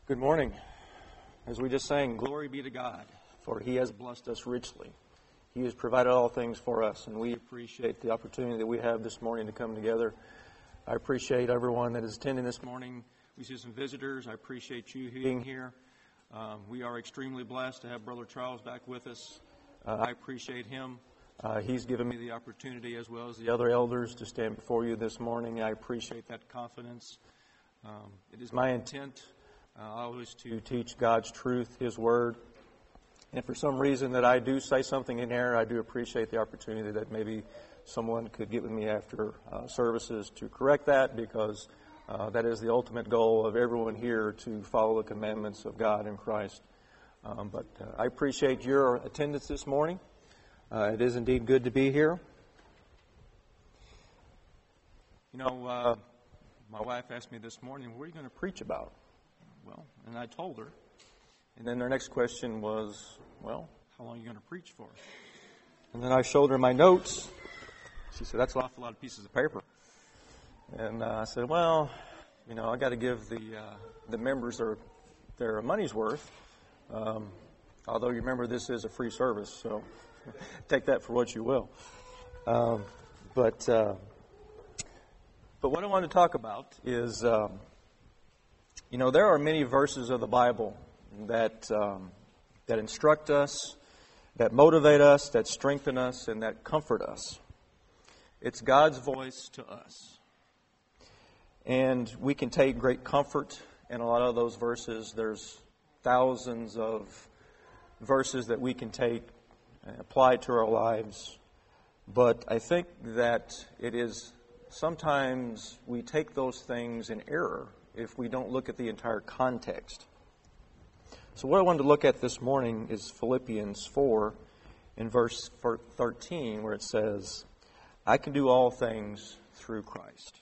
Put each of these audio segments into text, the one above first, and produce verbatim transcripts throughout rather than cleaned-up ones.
Good morning. As we just sang, glory be to God, for He has blessed us richly. He has provided all things for us, and we appreciate the opportunity that we have this morning to come together. I appreciate everyone that is attending this morning. We see some visitors. I appreciate you being here. Um, we are extremely blessed to have Brother Charles back with us. Uh, I appreciate him. Uh, he's given me the opportunity, as well as the other elders, to stand before you this morning. I appreciate that confidence. Um, it is my intent Uh, always to teach God's truth, His Word. And for some reason that I do say something in error, I do appreciate the opportunity that maybe someone could get with me after uh, services to correct that, because uh, that is the ultimate goal of everyone here, to follow the commandments of God in Christ. Um, but uh, I appreciate your attendance this morning. Uh, it is indeed good to be here. You know, uh, my wife asked me this morning, what are you going to preach about? Well, and I told her. And then their next question was, well, how long are you going to preach for? And then I showed her my notes. She said, that's an awful lot of pieces of paper. And uh, I said, well, you know, I got to give the uh, the members their, their money's worth. Um, although you remember, this is a free service, so take that for what you will. Um, but uh, but what I want to talk about is... Um, You know, there are many verses of the Bible that um, that instruct us, that motivate us, that strengthen us, and that comfort us. It's God's voice to us. And we can take great comfort in a lot of those verses. There's thousands of verses that we can take and apply to our lives. But I think that it is sometimes we take those things in error if we don't look at the entire context. So what I wanted to look at this morning is Philippians four in verse thirteen, where it says, I can do all things through Christ.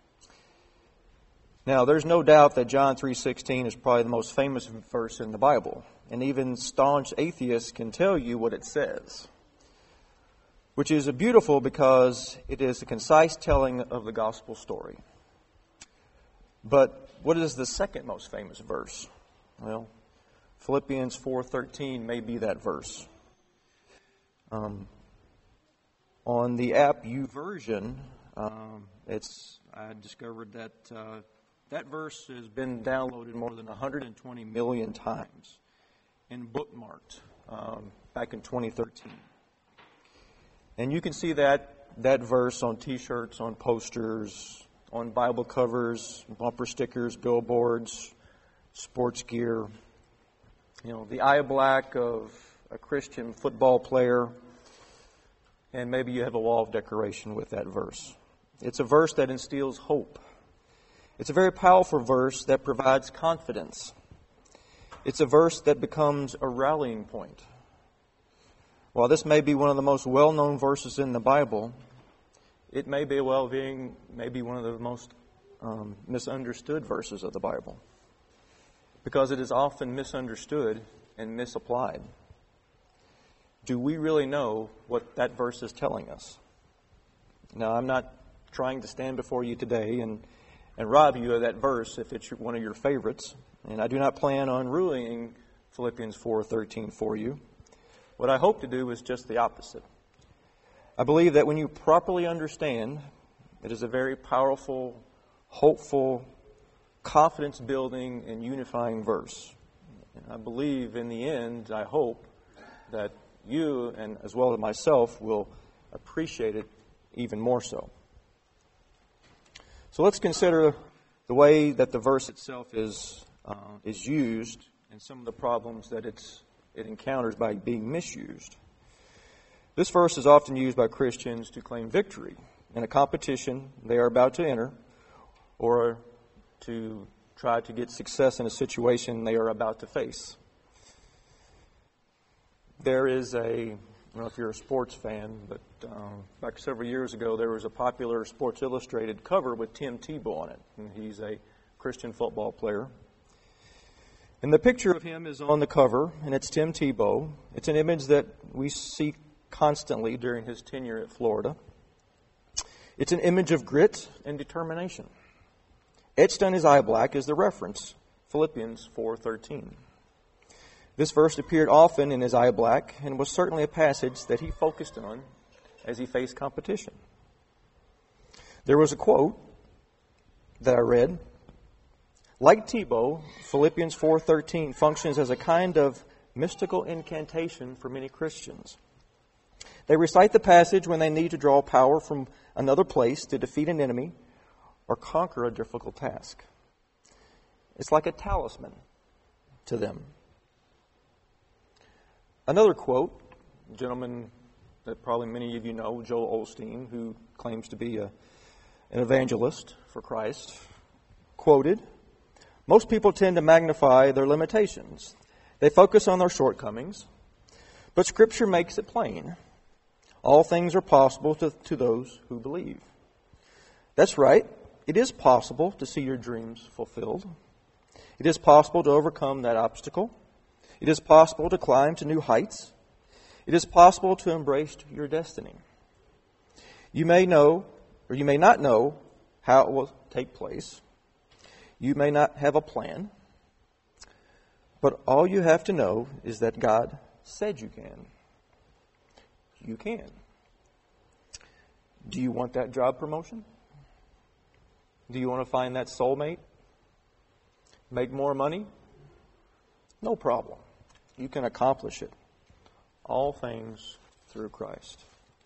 Now, there's no doubt that John three sixteen is probably the most famous verse in the Bible, and even staunch atheists can tell you what it says, which is beautiful because it is a concise telling of the gospel story. But what is the second most famous verse? Well, Philippians four thirteen may be that verse. Um, on the app YouVersion, um, it's I discovered that uh, that verse has been downloaded more than one hundred twenty million times and bookmarked um, back in twenty thirteen. And you can see that that verse on T-shirts, on posters, on Bible covers, bumper stickers, billboards, sports gear. You know, the eye black of a Christian football player. And maybe you have a wall of decoration with that verse. It's a verse that instills hope. It's a very powerful verse that provides confidence. It's a verse that becomes a rallying point. While this may be one of the most well-known verses in the Bible, it may be well being maybe one of the most um, misunderstood verses of the Bible, because it is often misunderstood and misapplied. Do we really know what that verse is telling us? Now, I'm not trying to stand before you today and, and rob you of that verse if it's one of your favorites, and I do not plan on ruining Philippians four thirteen for you. What I hope to do is just the opposite. I believe that when you properly understand, it is a very powerful, hopeful, confidence-building, and unifying verse. And I believe in the end, I hope, that you, and as well as myself, will appreciate it even more so. So let's consider the way that the verse itself is uh, is used and some of the problems that it's it encounters by being misused. This verse is often used by Christians to claim victory in a competition they are about to enter, or to try to get success in a situation they are about to face. There is a, I don't know if you're a sports fan, but uh, back several years ago there was a popular Sports Illustrated cover with Tim Tebow on it, and he's a Christian football player. And the picture of him is on the cover, and it's Tim Tebow. It's an image that we see constantly during his tenure at Florida. It's an image of grit and determination. Etched on his eye black is the reference Philippians four thirteen. This verse appeared often in Isaiah Black and was certainly a passage that he focused on as he faced competition. There was a quote that I read. Like Tebow, Philippians four thirteen functions as a kind of mystical incantation for many Christians. They recite the passage when they need to draw power from another place to defeat an enemy or conquer a difficult task. It's like a talisman to them. Another quote, a gentleman that probably many of you know, Joel Osteen, who claims to be a, an evangelist for Christ, quoted, "Most people tend to magnify their limitations. They focus on their shortcomings, but Scripture makes it plain. All things are possible to, to those who believe." That's right. It is possible to see your dreams fulfilled. It is possible to overcome that obstacle. It is possible to climb to new heights. It is possible to embrace your destiny. You may know, or you may not know, how it will take place. You may not have a plan. But all you have to know is that God said you can. You can. Do you want that job promotion? Do you want to find that soulmate? Make more money? No problem. You can accomplish it. All things through Christ.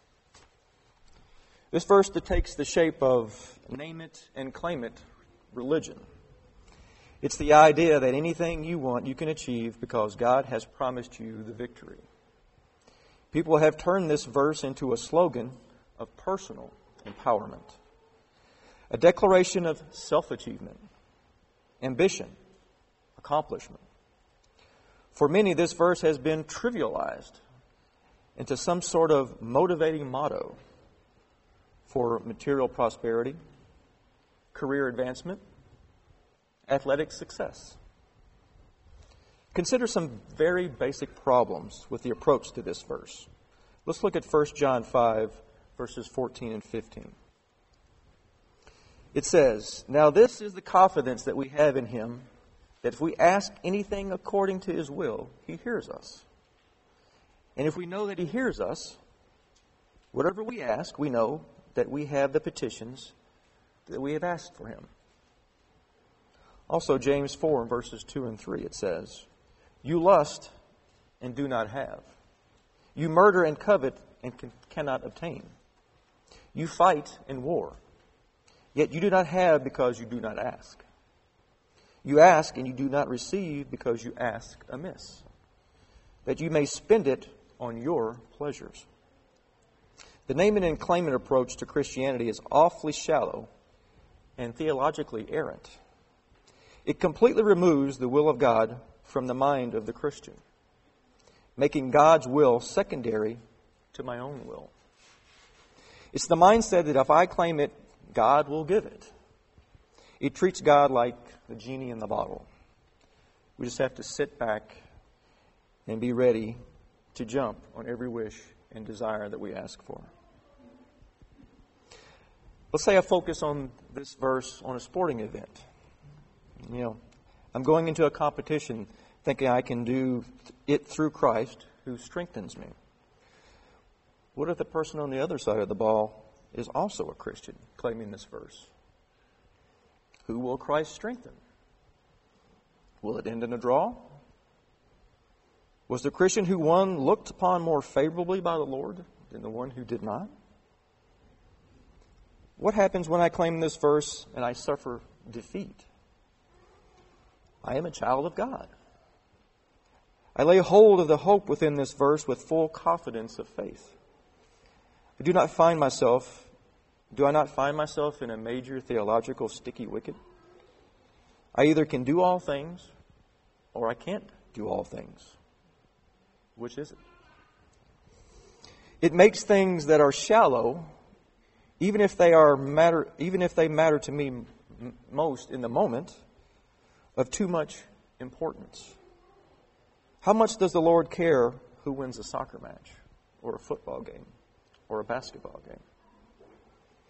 This verse takes the shape of name it and claim it religion. It's the idea that anything you want you can achieve because God has promised you the victory. People have turned this verse into a slogan of personal empowerment, a declaration of self-achievement, ambition, accomplishment. For many, this verse has been trivialized into some sort of motivating motto for material prosperity, career advancement, athletic success. Consider some very basic problems with the approach to this verse. Let's look at First John five, verses fourteen and fifteen. It says, "Now this is the confidence that we have in Him, that if we ask anything according to His will, He hears us. And if we know that He hears us, whatever we ask, we know that we have the petitions that we have asked for Him." Also, James four, verses two and three, it says, "You lust and do not have. You murder and covet and can, cannot obtain. You fight and war, yet you do not have because you do not ask. You ask and you do not receive because you ask amiss, that you may spend it on your pleasures." The name it and claim it approach to Christianity is awfully shallow and theologically errant. It completely removes the will of God from the mind of the Christian, making God's will secondary to my own will. It's the mindset that if I claim it, God will give it. It treats God like the genie in the bottle. We just have to sit back and be ready to jump on every wish and desire that we ask for. Let's say I focus on this verse on a sporting event. You know, I'm going into a competition thinking I can do it through Christ who strengthens me. What if the person on the other side of the ball is also a Christian, claiming this verse? Who will Christ strengthen? Will it end in a draw? Was the Christian who won looked upon more favorably by the Lord than the one who did not? What happens when I claim this verse and I suffer defeat? I am a child of God. I lay hold of the hope within this verse with full confidence of faith. I do not find myself, do I not find myself in a major theological sticky wicket? I either can do all things or I can't do all things. Which is it? It makes things that are shallow, even if they are matter, even if they matter to me m- most in the moment, of too much importance. How much does the Lord care who wins a soccer match or a football game or a basketball game?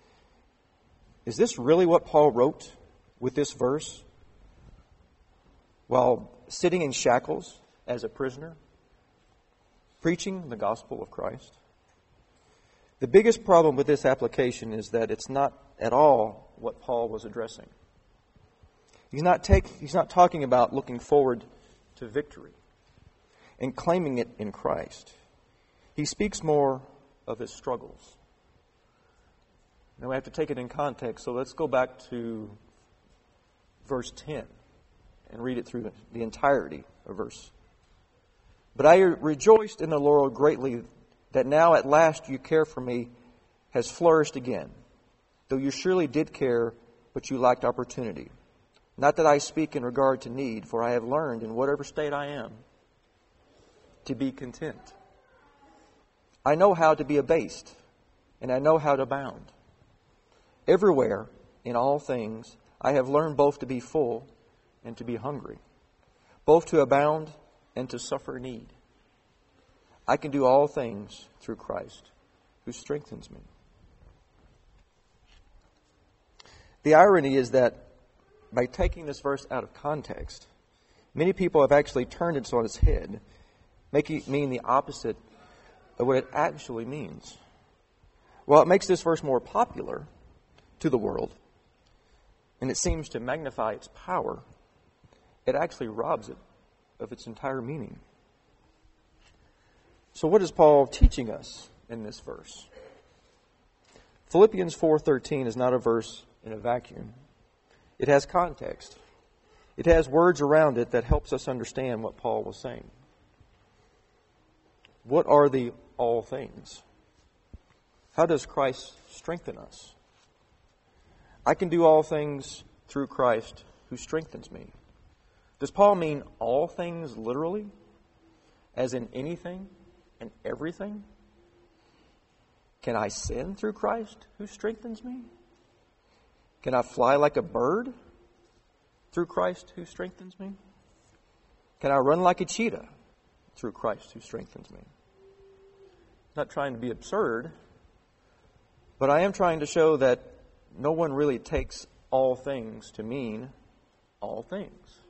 Is this really what Paul wrote with this verse? while sitting in shackles as a prisoner, preaching the gospel of Christ. The biggest problem with this application is that it's not at all what Paul was addressing. He's not take, he's not talking about looking forward to victory and claiming it in Christ. He speaks more of his struggles. Now we have to take it in context, so let's go back to verse ten and read it through the, the entirety of verse. But I rejoiced in the Lord greatly that now at last your care for me has flourished again, though you surely did care, but you lacked opportunity. Not that I speak in regard to need, for I have learned in whatever state I am to be content. I know how to be abased, and I know how to abound. Everywhere, in all things, I have learned both to be full and to be hungry, both to abound and to suffer need. I can do all things through Christ, who strengthens me. The irony is that by taking this verse out of context, many people have actually turned it on its head, making it mean the opposite of what it actually means. While it makes this verse more popular to the world, and it seems to magnify its power, it actually robs it of its entire meaning. So what is Paul teaching us in this verse? Philippians four thirteen is not a verse in a vacuum. It has context. It has words around it that helps us understand what Paul was saying. What are the all things? How does Christ strengthen us? I can do all things through Christ who strengthens me. Does Paul mean all things literally? As in anything and everything? Can I sin through Christ who strengthens me? Can I fly like a bird through Christ who strengthens me? Can I run like a cheetah through Christ who strengthens me? Not trying to be absurd, but I am trying to show that no one really takes all things to mean all things.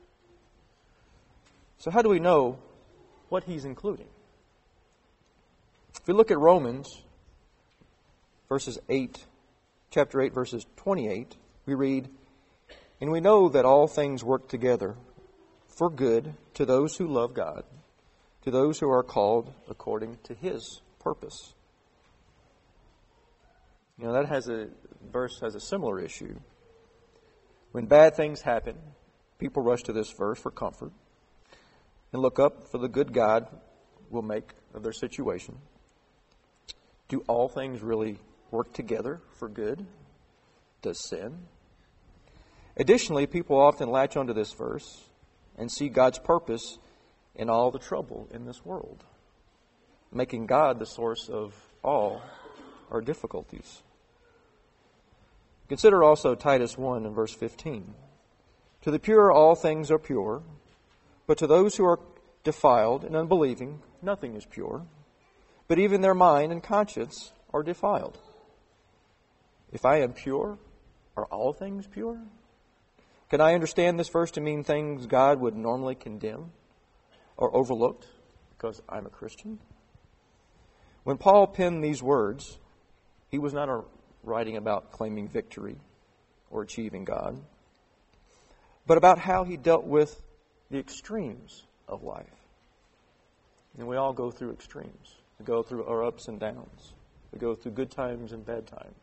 So how do we know what he's including? If we look at Romans, verses eight, chapter eight, verses twenty-eight, we read, "And we know that all things work together for good to those who love God, to those who are called according to His purpose." You know, that has a verse has a similar issue. When bad things happen, people rush to this verse for comfort and look up for the good God will make of their situation. Do all things really work together for good? Does sin? Additionally, people often latch onto this verse and see God's purpose in all the trouble in this world, making God the source of all our difficulties. Consider also Titus one and verse fifteen. To the pure all things are pure, but to those who are defiled and unbelieving nothing is pure, but even their mind and conscience are defiled. If I am pure, are all things pure? Can I understand this verse to mean things God would normally condemn or overlook because I'm a Christian? When Paul penned these words, he was not writing about claiming victory or achieving God, but about how he dealt with the extremes of life. And we all go through extremes. We go through our ups and downs. We go through good times and bad times.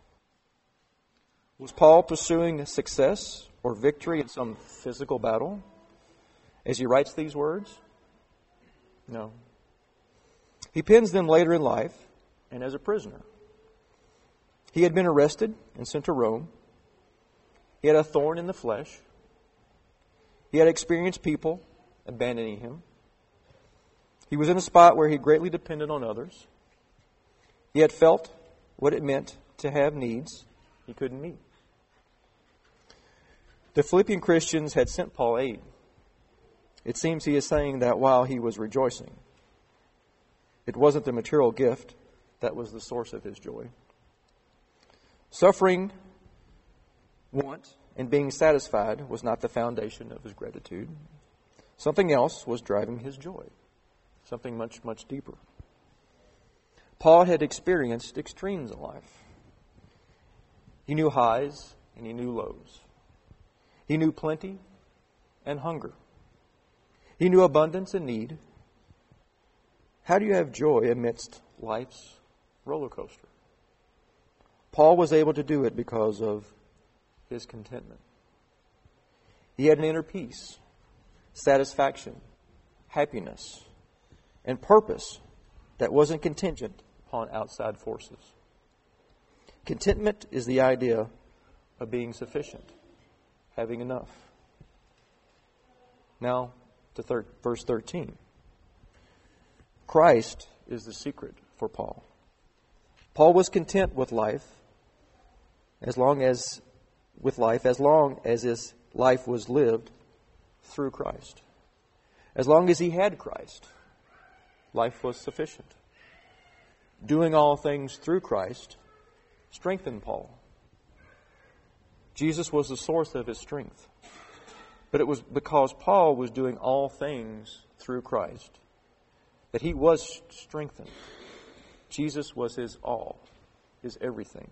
Was Paul pursuing success or victory in some physical battle as he writes these words? No. He pens them later in life and as a prisoner. He had been arrested and sent to Rome. He had a thorn in the flesh. He had experienced people abandoning him. He was in a spot where he greatly depended on others. He had felt what it meant to have needs he couldn't meet. The Philippian Christians had sent Paul aid. It seems he is saying that while he was rejoicing, it wasn't the material gift that was the source of his joy. Suffering, want, and being satisfied was not the foundation of his gratitude. Something else was driving his joy. Something much, much deeper. Paul had experienced extremes in life. He knew highs and he knew lows. He knew plenty and hunger. He knew abundance and need. How do you have joy amidst life's roller coaster? Paul was able to do it because of his contentment. He had an inner peace, satisfaction, happiness, and purpose that wasn't contingent upon outside forces. Contentment is the idea of being sufficient, having enough. Now to thir- verse thirteen. Christ is the secret for Paul. Paul was content with life as long as with life as long as his life was lived through Christ. As long as he had Christ, life was sufficient. Doing all things through Christ strengthened Paul. Jesus was the source of his strength. But it was because Paul was doing all things through Christ that he was strengthened. Jesus was his all, his everything.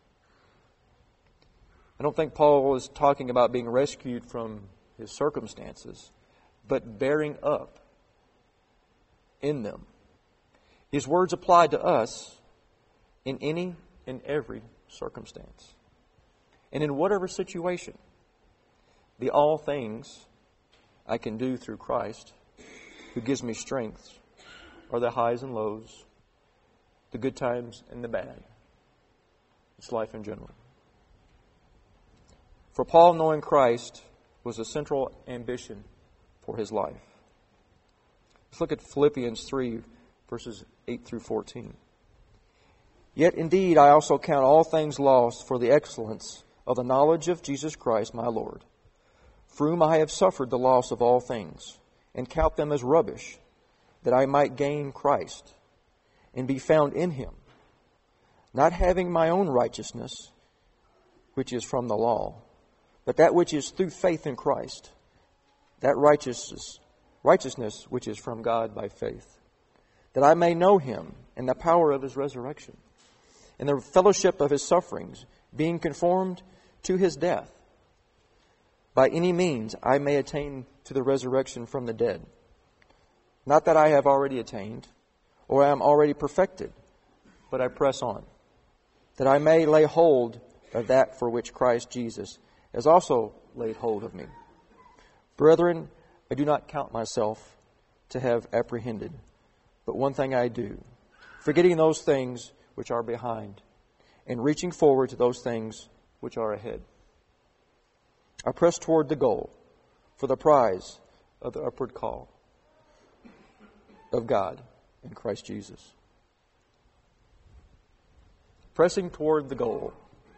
I don't think Paul is talking about being rescued from his circumstances, but bearing up in them. His words apply to us in any and every circumstance. And in whatever situation, the all things I can do through Christ, who gives me strength, are the highs and lows, the good times and the bad. It's life in general. For Paul, knowing Christ was a central ambition for his life. Let's look at Philippians three, verses eight through fourteen. Yet indeed I also count all things lost for the excellence of the knowledge of Jesus Christ my Lord, for whom I have suffered the loss of all things, and count them as rubbish, that I might gain Christ, and be found in him, not having my own righteousness, which is from the law, but that which is through faith in Christ, that righteousness, righteousness which is from God by faith, that I may know him and the power of his resurrection, and the fellowship of his sufferings, being conformed to his death, by any means I may attain to the resurrection from the dead. Not that I have already attained, or am already perfected, but I press on, that I may lay hold of that for which Christ Jesus has also laid hold of me. Brethren, I do not count myself to have apprehended, but one thing I do, forgetting those things which are behind, and reaching forward to those things which are ahead. I press toward the goal for the prize of the upward call of God in Christ Jesus. Pressing toward the goal,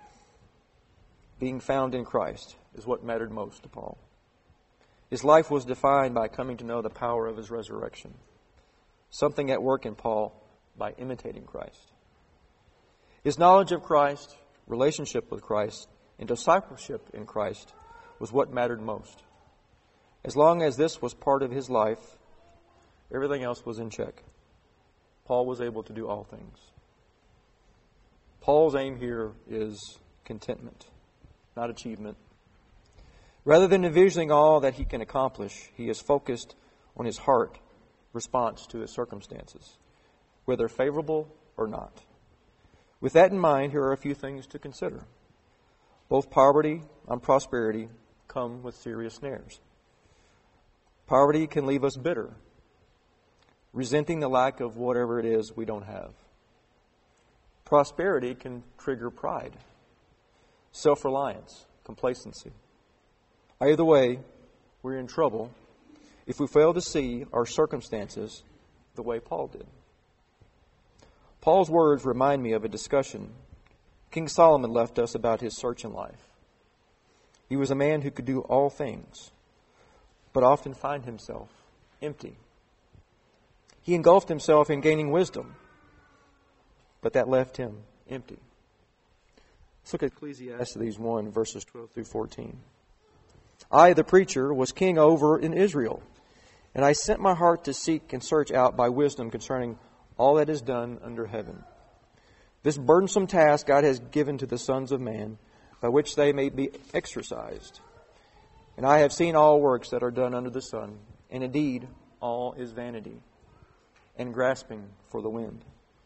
being found in Christ, is what mattered most to Paul. His life was defined by coming to know the power of his resurrection, something at work in Paul by imitating Christ. His knowledge of Christ, relationship with Christ, and discipleship in Christ was what mattered most. As long as this was part of his life, everything else was in check. Paul was able to do all things. Paul's aim here is contentment, not achievement. Rather than envisioning all that he can accomplish, he is focused on his heart response to his circumstances, whether favorable or not. With that in mind, here are a few things to consider. Both poverty and prosperity come with serious snares. Poverty can leave us bitter, resenting the lack of whatever it is we don't have. Prosperity can trigger pride, self-reliance, complacency. Either way, we're in trouble if we fail to see our circumstances the way Paul did. Paul's words remind me of a discussion King Solomon left us about his search in life. He was a man who could do all things, but often find himself empty. He engulfed himself in gaining wisdom, but that left him empty. Let's look at Ecclesiastes one, verses twelve through fourteen. I, the preacher, was king over in Israel, and I sent my heart to seek and search out by wisdom concerning all that is done under heaven. This burdensome task God has given to the sons of man, by which they may be exercised. And I have seen all works that are done under the sun, and indeed all is vanity, and grasping for the wind.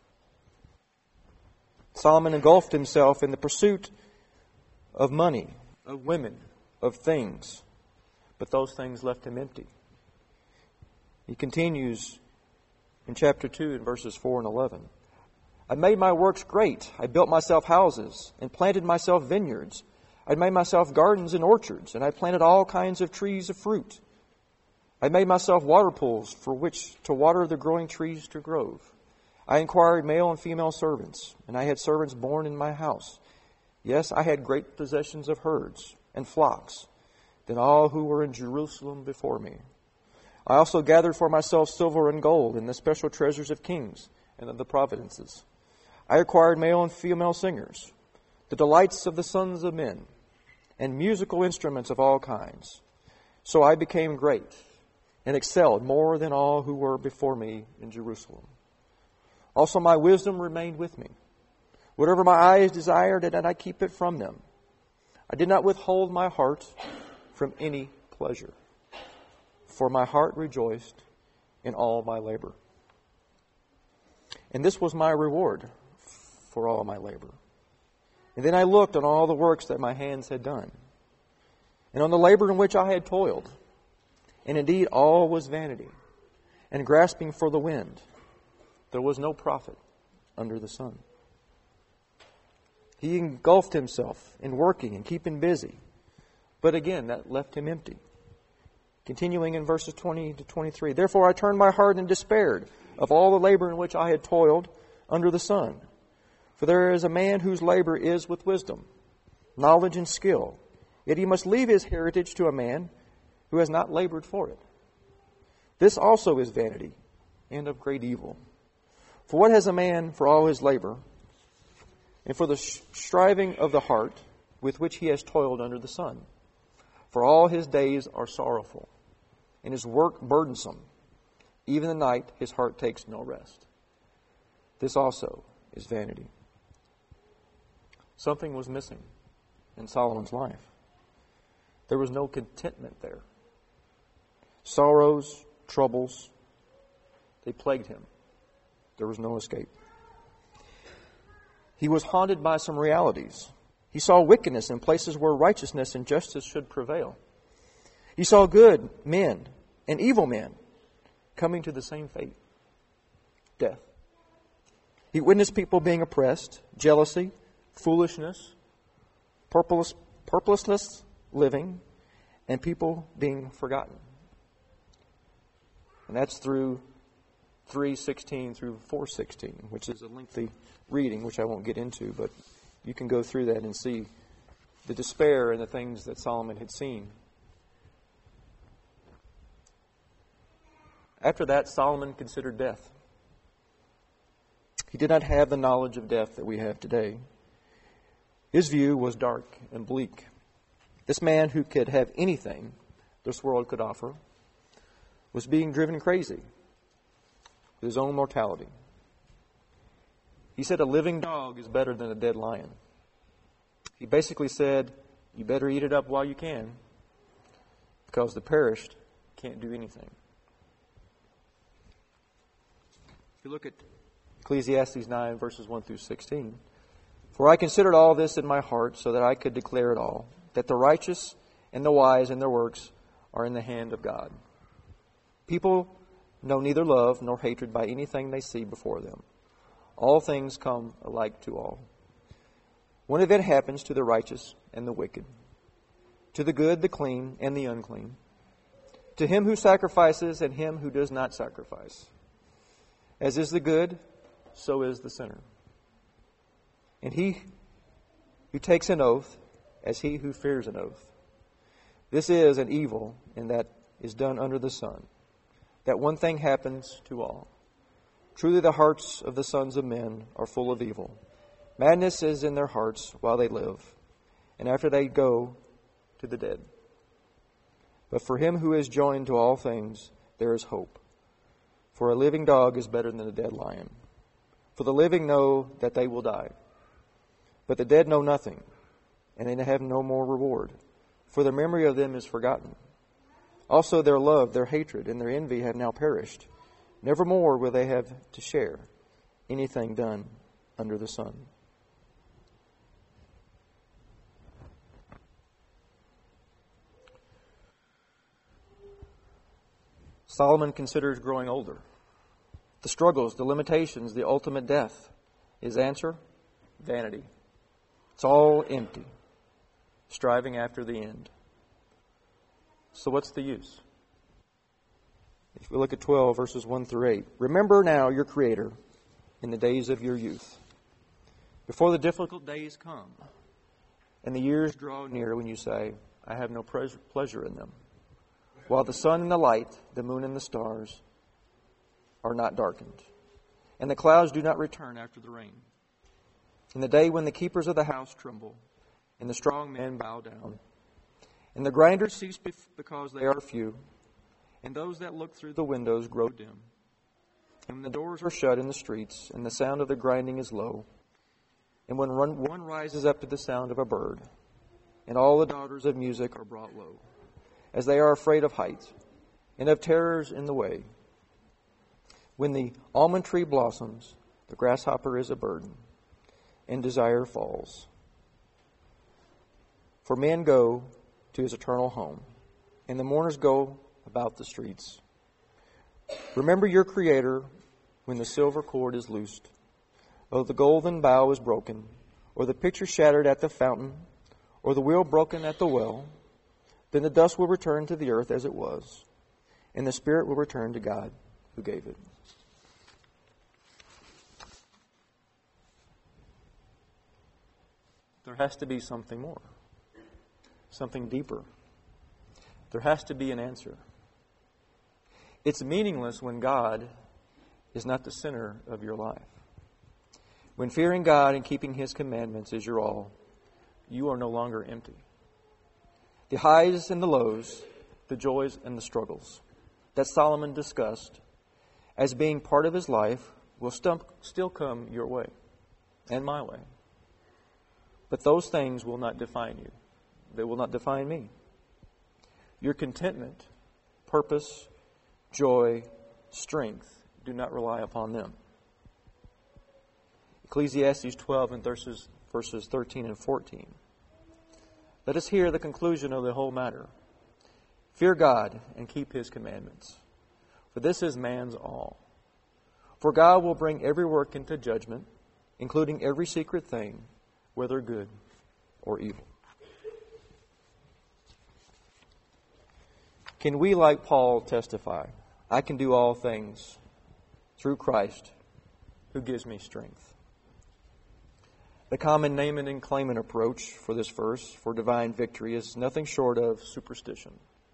Solomon engulfed himself in the pursuit of money, of women, of things, but those things left him empty. He continues in chapter two in verses four and eleven. I made my works great. I built myself houses and planted myself vineyards. I made myself gardens and orchards, and I planted all kinds of trees of fruit. I made myself water pools for which to water the growing trees to grow. I inquired male and female servants, and I had servants born in my house. Yes, I had great possessions of herds and flocks than all who were in Jerusalem before me. I also gathered for myself silver and gold and the special treasures of kings and of the providences. I acquired male and female singers, the delights of the sons of men, and musical instruments of all kinds. So I became great and excelled more than all who were before me in Jerusalem. Also my wisdom remained with me. Whatever my eyes desired, did I keep it from them. I did not withhold my heart from any pleasure, for my heart rejoiced in all my labor. And this was my reward for all my labor. And then I looked on all the works that my hands had done, and on the labor in which I had toiled. And indeed all was vanity, and grasping for the wind. There was no profit under the sun. He engulfed himself in working and keeping busy. But again, that left him empty. Continuing in verses twenty to twenty-three. Therefore I turned my heart and despaired of all the labor in which I had toiled under the sun. For there is a man whose labor is with wisdom, knowledge, and skill. Yet he must leave his heritage to a man who has not labored for it. This also is vanity and of great evil. For what has a man for all his labor, and for the striving of the heart with which he has toiled under the sun? For all his days are sorrowful, and his work burdensome. Even the night his heart takes no rest. This also is vanity. Something was missing in Solomon's life. There was no contentment there. Sorrows, troubles, they plagued him. There was no escape. He was haunted by some realities. He saw wickedness in places where righteousness and justice should prevail. He saw good men and evil men coming to the same fate, death. He witnessed people being oppressed, jealousy, foolishness, purpose, purposeless living, and people being forgotten. And that's through three sixteen through four sixteen, which is a lengthy reading, which I won't get into, but you can go through that and see the despair and the things that Solomon had seen. After that, Solomon considered death. He did not have the knowledge of death that we have today. His view was dark and bleak. This man who could have anything this world could offer was being driven crazy with his own mortality. He said a living dog is better than a dead lion. He basically said, you better eat it up while you can, because the perished can't do anything. If you look at Ecclesiastes nine, verses one through sixteen, for I considered all this in my heart so that I could declare it all, that the righteous and the wise in their works are in the hand of God. People know neither love nor hatred by anything they see before them. All things come alike to all. One event happens to the righteous and the wicked, to the good, the clean, and the unclean, to him who sacrifices and him who does not sacrifice. As is the good, so is the sinner. And he who takes an oath, as he who fears an oath. This is an evil, and that is done under the sun, that one thing happens to all. Truly the hearts of the sons of men are full of evil. Madness is in their hearts while they live, and after they go to the dead. But for him who is joined to all things, there is hope. For a living dog is better than a dead lion. For the living know that they will die, but the dead know nothing, and they have no more reward, for the memory of them is forgotten. Also their love, their hatred, and their envy have now perished. Nevermore will they have to share anything done under the sun. Solomon considers growing older. The struggles, the limitations, the ultimate death. His answer? Vanity. It's all empty. Striving after the end. So what's the use? If we look at twelve, verses one through eight. Remember now your Creator in the days of your youth, before the difficult days come, and the years draw near when you say, I have no pleasure in them. While the sun and the light, the moon and the stars are not darkened, and the clouds do not return after the rain. In the day when the keepers of the house tremble, and the strong men bow down, and the grinders cease because they are few, and those that look through the windows grow dim, and when the doors are shut in the streets, and the sound of the grinding is low, and when one rises up to the sound of a bird, and all the daughters of music are brought low, as they are afraid of heights, and of terrors in the way. When the almond tree blossoms, the grasshopper is a burden, and desire falls. For men go to his eternal home, and the mourners go about the streets. Remember your Creator when the silver cord is loosed, or the golden bow is broken, or the pitcher shattered at the fountain, or the wheel broken at the well. Then the dust will return to the earth as it was, and the spirit will return to God who gave it. There has to be something more, something deeper. There has to be an answer. It's meaningless when God is not the center of your life. When fearing God and keeping His commandments is your all, you are no longer empty. The highs and the lows, the joys and the struggles that Solomon discussed as being part of his life will stump, still come your way and my way. But those things will not define you. They will not define me. Your contentment, purpose, joy, strength do not rely upon them. Ecclesiastes twelve and verses, verses thirteen and fourteen. Let us hear the conclusion of the whole matter. Fear God and keep His commandments, for this is man's all. For God will bring every work into judgment, including every secret thing, whether good or evil. Can we, like Paul, testify, I can do all things through Christ who gives me strength? The common name it and claim it approach for this verse for divine victory is nothing short of superstition.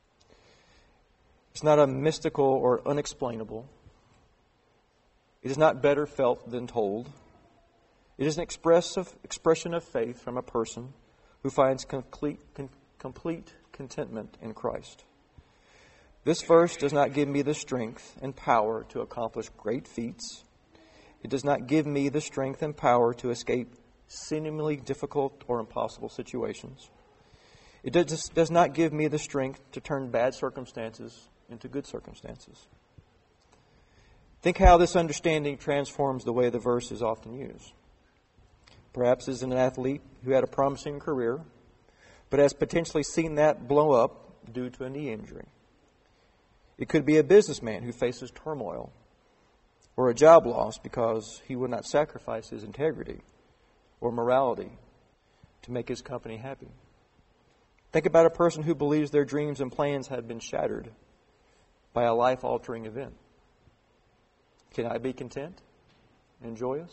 It's not a mystical or unexplainable. It is not better felt than told. It is an expressive expression of faith from a person who finds complete, com, complete contentment in Christ. This verse does not give me the strength and power to accomplish great feats. It does not give me the strength and power to escape seemingly difficult or impossible situations. It does, does not give me the strength to turn bad circumstances into good circumstances. Think how this understanding transforms the way the verse is often used. Perhaps as an athlete who had a promising career, but has potentially seen that blow up due to a knee injury. It could be a businessman who faces turmoil, or a job loss because he would not sacrifice his integrity or morality to make his company happy. Think about a person who believes their dreams and plans have been shattered by a life-altering event. Can I be content and joyous?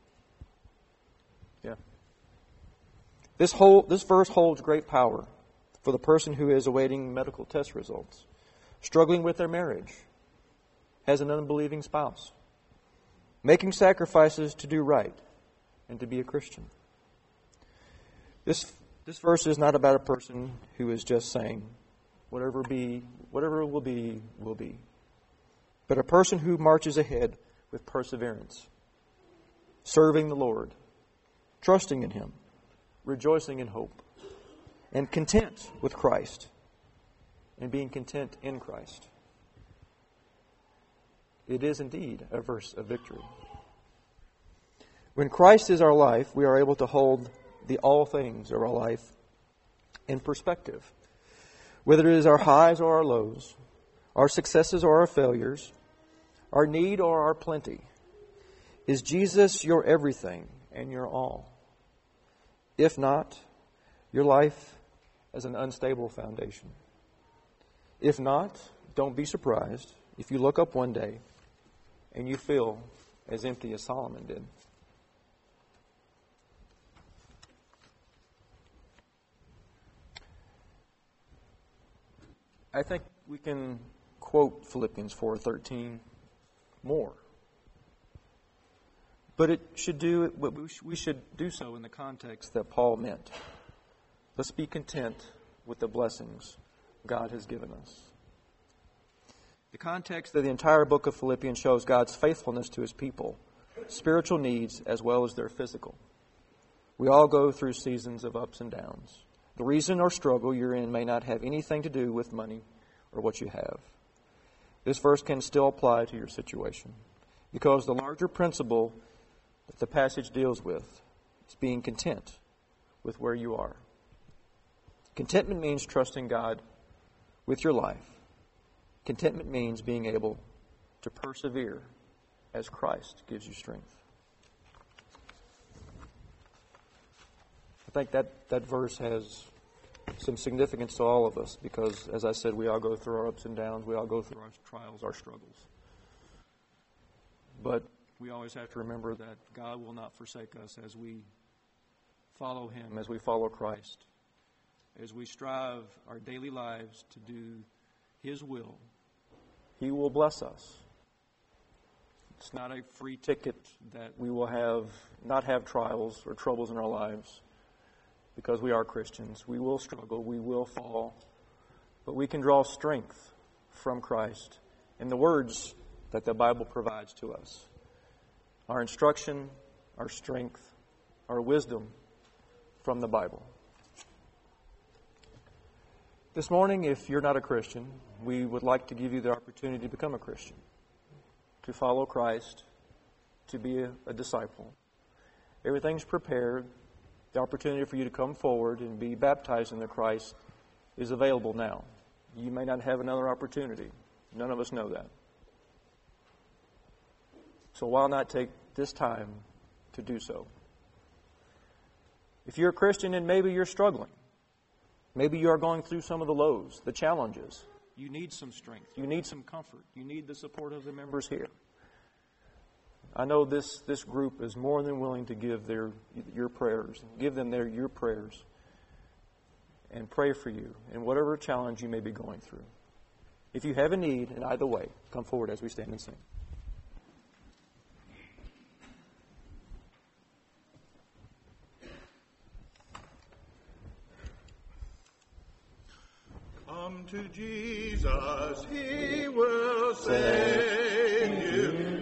Yeah. This whole this verse holds great power for the person who is awaiting medical test results, struggling with their marriage, has an unbelieving spouse, making sacrifices to do right, and to be a Christian. This this verse is not about a person who is just saying, whatever be, whatever will be, will be. But a person who marches ahead with perseverance, serving the Lord, trusting in Him, rejoicing in hope, and content with Christ, and being content in Christ. It is indeed a verse of victory. When Christ is our life, we are able to hold the all things of our life in perspective. Whether it is our highs or our lows, our successes or our failures, our need or our plenty, is Jesus your everything and your all? If not, your life has an unstable foundation. If not, don't be surprised if you look up one day and you feel as empty as Solomon did. I think we can quote Philippians four thirteen more. But it should do we should do so in the context that Paul meant. Let's be content with the blessings God has given us. The context of the entire book of Philippians shows God's faithfulness to His people, spiritual needs as well as their physical. We all go through seasons of ups and downs. The reason or struggle you're in may not have anything to do with money or what you have. This verse can still apply to your situation because the larger principle that the passage deals with is being content with where you are. Contentment means trusting God with your life. Contentment means being able to persevere as Christ gives you strength. I think that, that verse has some significance to all of us because, as I said, we all go through our ups and downs. We all go through our trials, our struggles. But we always have to remember that God will not forsake us as we follow Him, as we follow Christ, as we strive our daily lives to do His will. He will bless us. It's not a free ticket that we will have not have trials or troubles in our lives because we are Christians. We will struggle, we will fall, but we can draw strength from Christ in the words that the Bible provides to us. Our instruction, our strength, our wisdom from the Bible. This morning, if you're not a Christian, we would like to give you the opportunity to become a Christian, to follow Christ, to be a, a disciple. Everything's prepared. The opportunity for you to come forward and be baptized in the Christ is available now. You may not have another opportunity. None of us know that. So why not take this time to do so? If you're a Christian and maybe you're struggling, maybe you are going through some of the lows, the challenges. You need some strength. You need some comfort. You need the support of the members here. I know this, this group is more than willing to give their your prayers, give them their your prayers, and pray for you in whatever challenge you may be going through. If you have a need in either way, come forward as we stand and sing. Come to Jesus, He will save you.